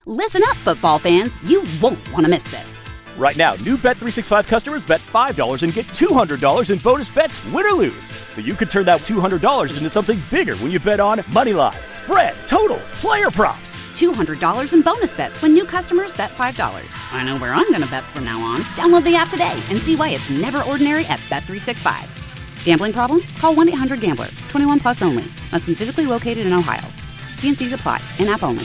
Listen up, football fans. You won't want to miss this. Right now, new Bet365 customers bet $5 and get $200 in bonus bets, win or lose. So you could turn that $200 into something bigger when you bet on money line, spread, totals, player props. $200 in bonus bets when new customers bet $5. I know where I'm going to bet from now on. Download the app today and see why it's never ordinary at Bet365. Gambling problem? Call 1-800-GAMBLER. 21 plus only. Must be physically located in Ohio. T&Cs apply. In-app only.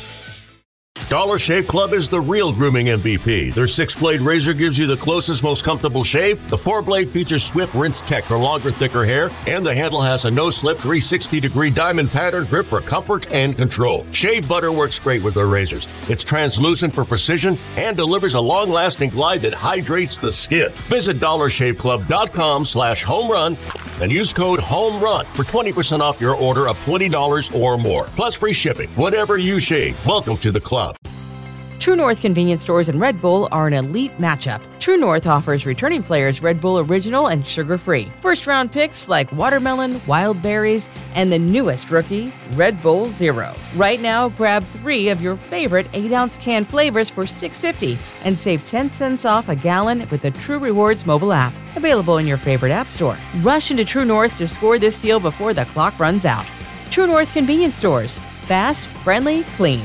Dollar Shave Club is the real grooming MVP. Their 6-blade razor gives you the closest, most comfortable shave. The 4-blade features swift rinse tech for longer, thicker hair. And the handle has a no-slip 360-degree diamond pattern grip for comfort and control. Shave butter works great with their razors. It's translucent for precision and delivers a long-lasting glide that hydrates the skin. Visit dollarshaveclub.com/homerun and use code HOMERUN for 20% off your order of $20 or more. Plus free shipping. Whatever you shave, welcome to the club. True North convenience stores and Red Bull are an elite matchup. True North offers returning players Red Bull Original and sugar-free. First-round picks like watermelon, wild berries, and the newest rookie, Red Bull Zero. Right now, grab 3 of your favorite 8-ounce can flavors for $6.50 and save 10 cents off a gallon with the True Rewards mobile app. Available in your favorite app store. Rush into True North to score this deal before the clock runs out. True North convenience stores. Fast, friendly, clean.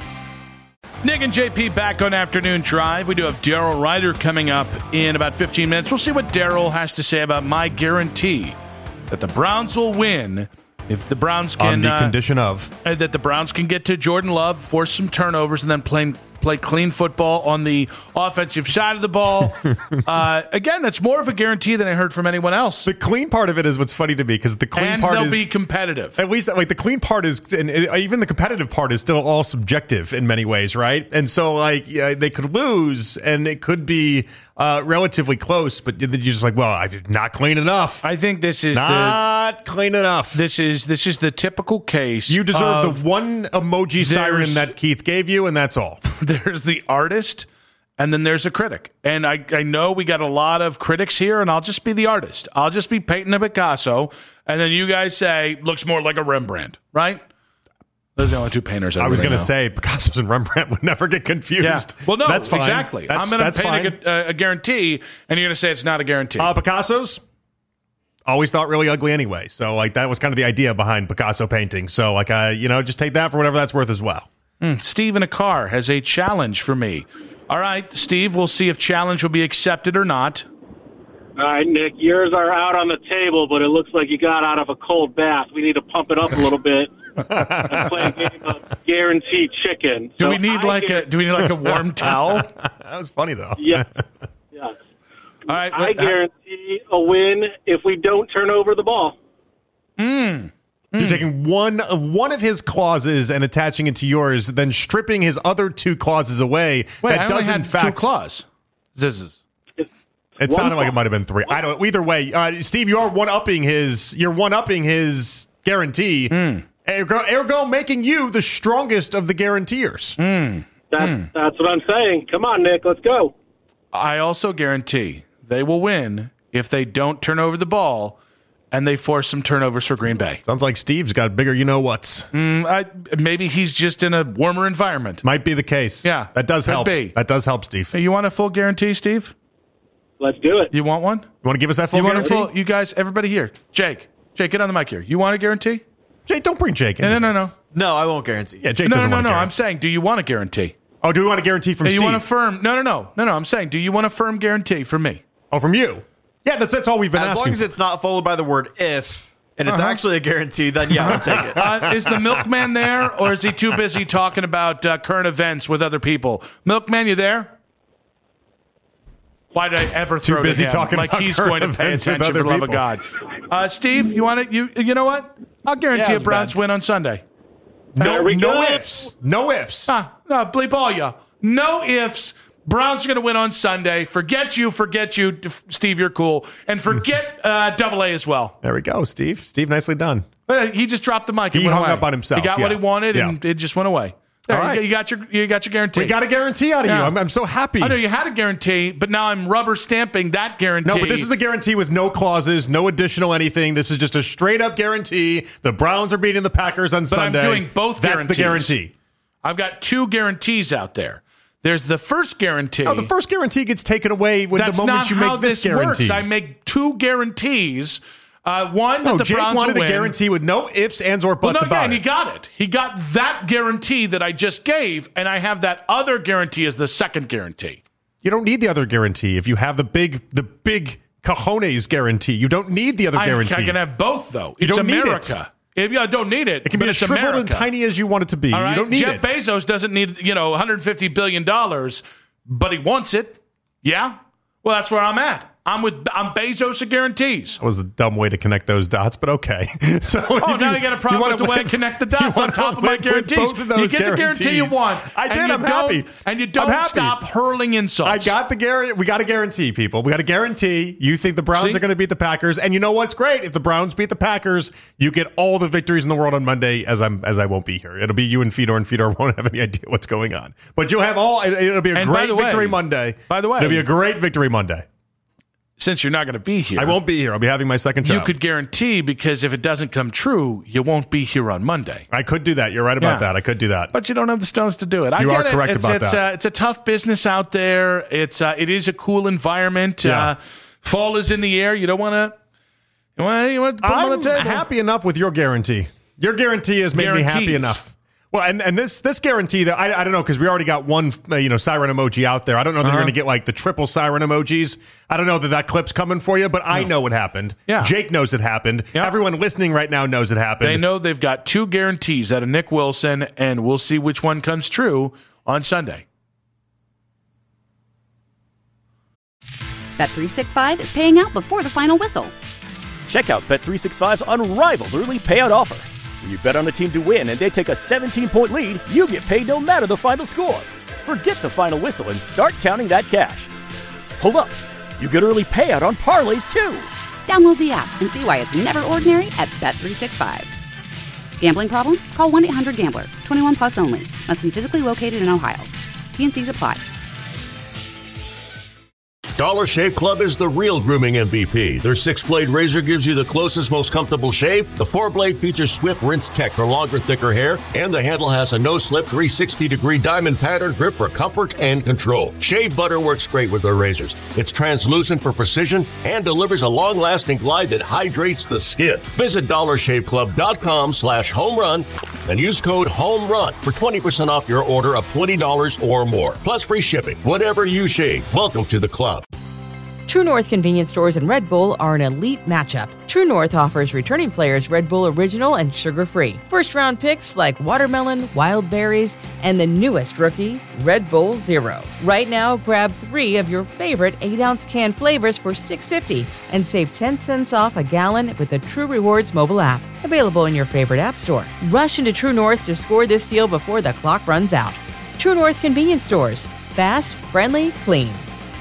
Nick and JP back on Afternoon Drive. We do have Daryl Ryder coming up in about 15 minutes. We'll see what Daryl has to say about my guarantee that the Browns will win if the Browns can... On the condition of... that the Browns can get to Jordan Love, force some turnovers, and then play clean football on the offensive side of the ball. Again, that's more of a guarantee than I heard from anyone else. The clean part of it is what's funny to me, because the clean part they'll is... be competitive. At least, like, the clean part is... And even the competitive part is still all subjective in many ways, right? And so, like, they could lose, and it could be relatively close, but you're just like, well, I'm not clean enough. I think this is not clean enough. This is the typical case. You deserve the one emoji siren that Keith gave you, and that's all. There's the artist, and then there's a critic. And I know we got a lot of critics here, and I'll just be the artist. I'll just be painting a Picasso, and then you guys say, looks more like a Rembrandt, right? Those are the only 2 painters I was really going to say, Picasso's and Rembrandt would never get confused. Yeah. Well, no, that's fine. Exactly. I'm going to paint a guarantee, and you're going to say it's not a guarantee. Picasso's? Always thought really ugly anyway. So, like, that was kind of the idea behind Picasso painting. So, like, just take that for whatever that's worth as well. Steve in a car has a challenge for me. All right, Steve, we'll see if challenge will be accepted or not. All right, Nick, yours are out on the table, but it looks like you got out of a cold bath. We need to pump it up a little bit and play a game of guaranteed chicken. Do we need like a warm towel? That was funny though. Yeah. Yeah. All right. I guarantee a win if we don't turn over the ball. You're taking one of his clauses and attaching it to yours, then stripping his other 2 clauses away. Wait, that I does only had in fact 2 clauses. It sounded like it might have been 3. I don't. Either way, Steve, you're one-upping his guarantee. Ergo, making you the strongest of the guaranteers. That's what I'm saying. Come on, Nick, let's go. I also guarantee they will win if they don't turn over the ball and they force some turnovers for Green Bay. Sounds like Steve's got bigger you-know-whats. Maybe he's just in a warmer environment. Might be the case. Yeah. That does help. That does help, Steve. Hey, you want a full guarantee, Steve? Let's do it. You want one? You want to give us that full guarantee? You guys, everybody here. Jake, get on the mic here. You want a guarantee? Jake, don't bring Jake in. No. No, I won't guarantee. Yeah, Jake doesn't want to guarantee. I'm saying, do you want a guarantee? Oh, do we want a guarantee from Steve? You want a firm? No. I'm saying, do you want a firm guarantee from me? Oh, from you? Yeah, that's all we've been asking. As long as it's not followed by the word if, and it's actually a guarantee, then yeah, I'll take it. Is the milkman there, or is he too busy talking about current events with other people? Milkman, you there? Why did I ever throw too busy to him? talking like about he's going to pay attention for the love of God? Steve, you want it? You know what? I'll guarantee a Browns win on Sunday. No ifs. No ifs. No, bleep all ya. No ifs. Browns are going to win on Sunday. Forget you, Steve. You're cool, and forget Double A as well. There we go, Steve. Steve, nicely done. He just dropped the mic. He hung up on himself. He got what he wanted, and it just went away. There, all right. You got your guarantee. We got a guarantee out of you. I'm so happy. I know you had a guarantee, but now I'm rubber stamping that guarantee. No, but this is a guarantee with no clauses, no additional anything. This is just a straight up guarantee. The Browns are beating the Packers on Sunday. I'm doing both guarantees. That's the guarantee. I've got two guarantees out there. There's the first guarantee. No, the first guarantee gets taken away when the moment you make this guarantee. Works. I make two guarantees. One that the Jake Browns wanted will win. a guarantee with no ifs, ands, or buts about it. And he got it. He got that guarantee that I just gave, and I have that other guarantee as the second guarantee. You don't need the other guarantee if you have the big cojones guarantee. You don't need the other guarantee. I can have both, though. You it's don't need America. I don't need it. It can be as shriveled and tiny as you want it to be. All right? You don't need Jeff Bezos doesn't need $150 billion, but he wants it. Yeah? Well, that's where I'm at. I'm Bezos of guarantees. That was a dumb way to connect those dots, but okay. So now you got a problem with the way I connect the dots on top of my guarantees. You get the guarantee you want. I did. I'm happy. And you don't stop hurling insults. I got the guarantee. We got a guarantee, people. We got a guarantee. You think the Browns are going to beat the Packers, and you know what's great? If the Browns beat the Packers, you get all the victories in the world on Monday. As I won't be here. It'll be you and Fedor won't have any idea what's going on. But you'll have all. It'll be a great victory Monday. By the way, it'll be a great victory Monday. Since you're not going to be here. I won't be here. I'll be having my second child. You could guarantee, because if it doesn't come true, you won't be here on Monday. I could do that. You're right about that. I could do that. But you don't have the stones to do it. You are correct about that. It's a tough business out there. It is a cool environment. Yeah. Fall is in the air. You don't want to put them on the table. I'm happy enough with your guarantee. Your guarantee has made me happy enough. Well, and this guarantee that I don't know, because we already got one siren emoji out there. I don't know that you're going to get like the triple siren emojis. I don't know that clip's coming for you, but I know it happened. Yeah. Jake knows it happened. Yeah. Everyone listening right now knows it happened. They know they've got two guarantees out of Nick Wilson, and we'll see which one comes true on Sunday. Bet365 is paying out before the final whistle. Check out Bet365's unrivaled early payout offer. When you bet on a team to win and they take a 17-point lead, you get paid no matter the final score. Forget the final whistle and start counting that cash. Hold up. You get early payout on parlays, too. Download the app and see why it's never ordinary at Bet365. Gambling problem? Call 1-800-GAMBLER. 21 plus only. Must be physically located in Ohio. T&Cs apply. Dollar Shave Club is the real grooming MVP. Their 6-blade razor gives you the closest, most comfortable shave. The 4-blade features Swift Rinse Tech for longer, thicker hair. And the handle has a no-slip 360-degree diamond pattern grip for comfort and control. Shave butter works great with their razors. It's translucent for precision and delivers a long-lasting glide that hydrates the skin. Visit DollarShaveClub.com/homerun and use code HOMERUN for 20% off your order of $20 or more. Plus free shipping. Whatever you shave, welcome to the club. True North convenience stores and Red Bull are an elite matchup. True North offers returning players Red Bull Original and sugar-free. First-round picks like watermelon, wild berries, and the newest rookie, Red Bull Zero. Right now, grab 3 of your favorite 8-ounce can flavors for $6.50 and save 10 cents off a gallon with the True Rewards mobile app. Available in your favorite app store. Rush into True North to score this deal before the clock runs out. True North convenience stores. Fast, friendly, clean.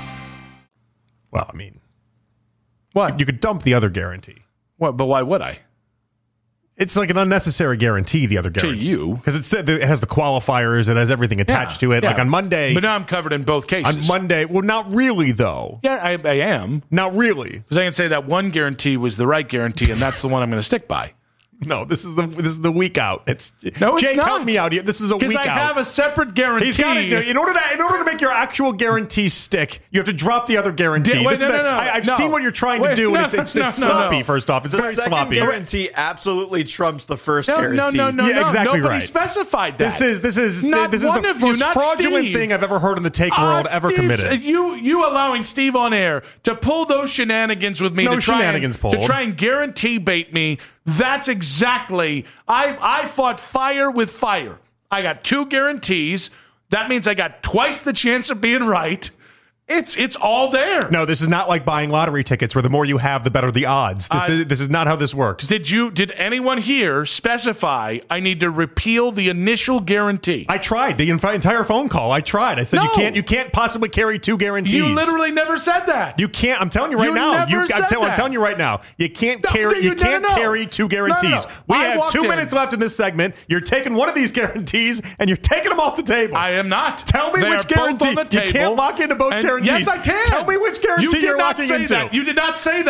Well, I mean, what? You could dump the other guarantee. What? But why would I? It's like an unnecessary guarantee, the other guarantee. To you. Because it has the qualifiers, it has everything attached to it. Yeah. Like on Monday. But now I'm covered in both cases. On Monday, well, not really, though. Yeah, I am. Not really. Because I can say that one guarantee was the right guarantee, and that's the one I'm going to stick by. No, this is the week out. It's Jake, not. Help me out here. This is a week out. Because I have a separate guarantee. He's got to, in order to make your actual guarantee stick, you have to drop the other guarantee. I've seen what you're trying to do, and it's sloppy. First off, it's very sloppy. The second guarantee absolutely trumps the first guarantee. No, exactly. Nobody right. specified that. This is the most fraudulent thing I've ever heard in the take world ever committed. You allowing Steve on air to pull those shenanigans with me to try and guarantee bait me. That's exactly. I fought fire with fire. I got 2 guarantees. That means I got twice the chance of being right. It's all there. No, this is not like buying lottery tickets where the more you have, the better the odds. This is not how this works. Did anyone here specify I need to repeal the initial guarantee? I tried the entire phone call. I tried. I said you can't possibly carry 2 guarantees. You literally never said that. You can't. I'm telling you right now. I'm telling you right now. You can't carry. You can't carry 2 guarantees. No. We have 2 minutes left in this segment. You're taking one of these guarantees and you're taking them off the table. I am not. Tell me which guarantee. You can't lock into both guarantees. Yes, I can. Tell me which guarantee you're locking into. You did not say that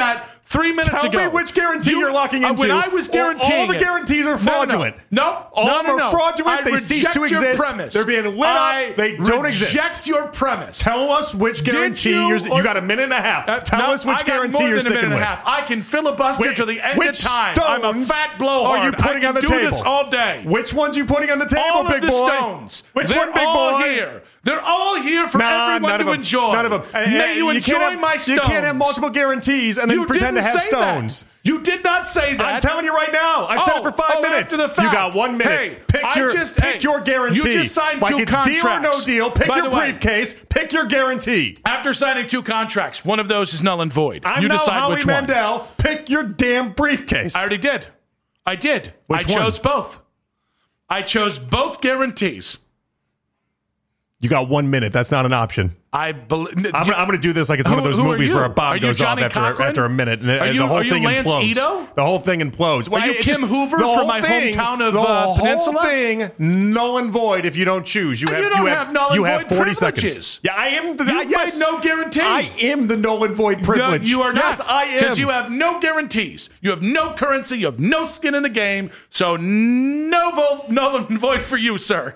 3 minutes Tell ago. me which guarantee you're locking into. When I was guaranteeing all the guarantees are fraudulent. No. All of them are fraudulent. They cease to exist. Premise. They're being lit up. They don't exist. Reject your premise. Tell us which guarantee you got a minute and a half. Tell us which guarantee you're sticking with. I can filibuster to the end of time. I'm a fat blowhard. Are you putting on the table? I can do this all day. Which ones are you putting on the table, all big of the boy? Stones. Which They're one, big all boy? here. They're all here for everyone to enjoy. None of them. May you enjoy my Stones. You can't have multiple guarantees and then pretend to have Stones. You did not say that. I'm telling you right now. I've said it for 5 minutes. After the fact. You got 1 minute. Hey, pick your guarantee. You just signed two contracts. Deal or no deal. Pick By your the way, briefcase. Pick your guarantee. After signing 2 contracts, one of those is null and void. I'm you now decide Howie which Mandel. one. Pick your damn briefcase. I already did. I did. Which I one? chose both. I chose both guarantees. You got 1 minute. That's not an option. I'm going to do this like it's one of those movies where a bomb goes off after a minute, and the whole thing implodes. Ito? The whole thing implodes. Are you Kim Hoover from my hometown of Peninsula? The whole thing null and void if you don't choose. You have null and void 40 privileges. seconds. Yeah, I am. Yes, no guarantee. I am the null and void privilege. No, you are not. Yes, I am. Because you have no guarantees. You have no currency. You have no skin in the game. So null and void for you, sir.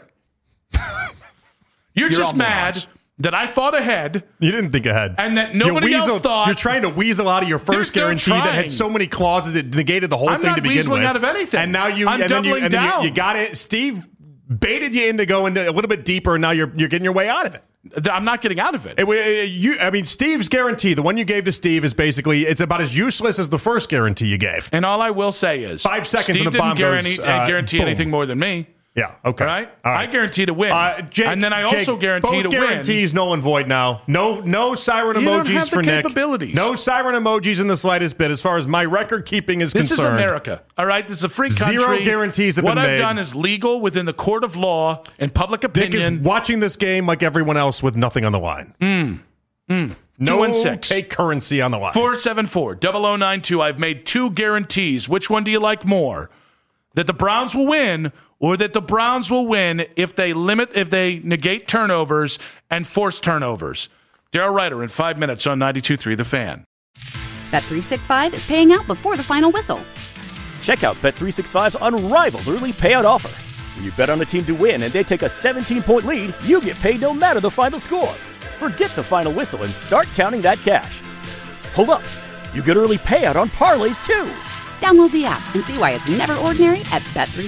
You're just mad that I thought ahead. You didn't think ahead. And that nobody else thought. You're trying to weasel out of your first guarantee that had so many clauses it negated the whole thing to begin with. I'm not weaseling out of anything. And now I'm doubling down. You got it. Steve baited you into going a little bit deeper, and now you're getting your way out of it. I'm not getting out of it. Steve's guarantee, the one you gave to Steve, is basically it's about as useless as the first guarantee you gave. And all I will say is 5 seconds Steve and the bomb didn't guarantee boom. anything more than me. Yeah, okay. All right? I guarantee to win. Jake, and then I also guarantee to win. Both guarantees null and void now. No siren you emojis don't have for the Nick. Capabilities. No siren emojis in the slightest bit as far as my record keeping is concerned. This is America. All right? This is a free country. 0 guarantees have what been made. What I've done is legal within the court of law and public opinion. Nick is watching this game like everyone else with nothing on the line. No 2-6. take currency on the line. 474-0092. I've made 2 guarantees. Which one do you like more? That the Browns will win, or that the Browns will win if they negate turnovers and force turnovers. Daryl Ryder in 5 minutes on 92.3 The Fan. Bet365 is paying out before the final whistle. Check out Bet365's unrivaled early payout offer. When you bet on a team to win and they take a 17-point lead, you get paid no matter the final score. Forget the final whistle and start counting that cash. Hold up. You get early payout on parlays, too. Download the app and see why it's never ordinary at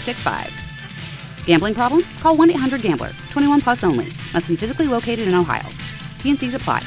Bet365. Gambling problem? Call 1-800-GAMBLER. 21 plus only. Must be physically located in Ohio. T&Cs apply.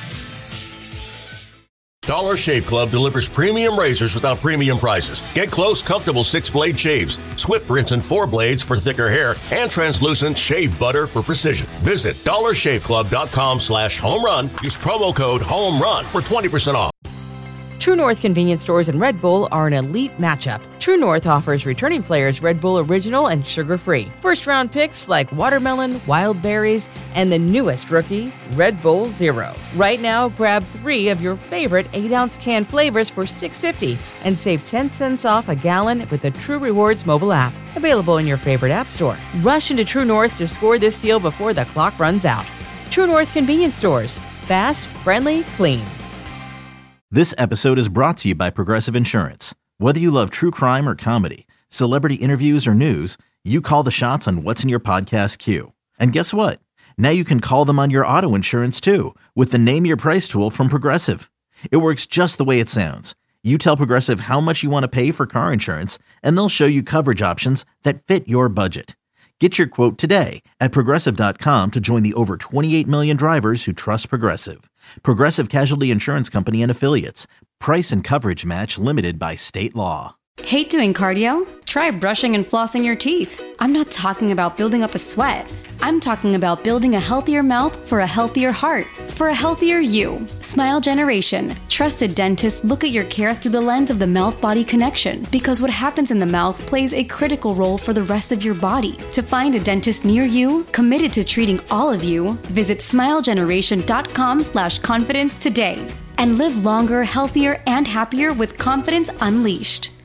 Dollar Shave Club delivers premium razors without premium prices. Get close, comfortable 6-blade shaves, swift rinse and 4 blades for thicker hair, and translucent shave butter for precision. Visit dollarshaveclub.com/homerun. Use promo code HOMERUN for 20% off. True North convenience stores and Red Bull are an elite matchup. True North offers returning players Red Bull Original and sugar-free. First-round picks like watermelon, wild berries, and the newest rookie, Red Bull Zero. Right now, grab 3 of your favorite 8-ounce can flavors for $6.50 and save 10 cents off a gallon with the True Rewards mobile app. Available in your favorite app store. Rush into True North to score this deal before the clock runs out. True North convenience stores. Fast, friendly, clean. This episode is brought to you by Progressive Insurance. Whether you love true crime or comedy, celebrity interviews or news, you call the shots on what's in your podcast queue. And guess what? Now you can call them on your auto insurance too with the Name Your Price tool from Progressive. It works just the way it sounds. You tell Progressive how much you want to pay for car insurance, and they'll show you coverage options that fit your budget. Get your quote today at Progressive.com to join the over 28 million drivers who trust Progressive. Progressive Casualty Insurance Company and Affiliates. Price and coverage match limited by state law. Hate doing cardio? Try brushing and flossing your teeth. I'm not talking about building up a sweat. I'm talking about building a healthier mouth for a healthier heart, for a healthier you. Smile Generation. Trusted dentists look at your care through the lens of the mouth-body connection, because what happens in the mouth plays a critical role for the rest of your body. To find a dentist near you, committed to treating all of you, visit smilegeneration.com/confidence today. And live longer, healthier, and happier with confidence unleashed.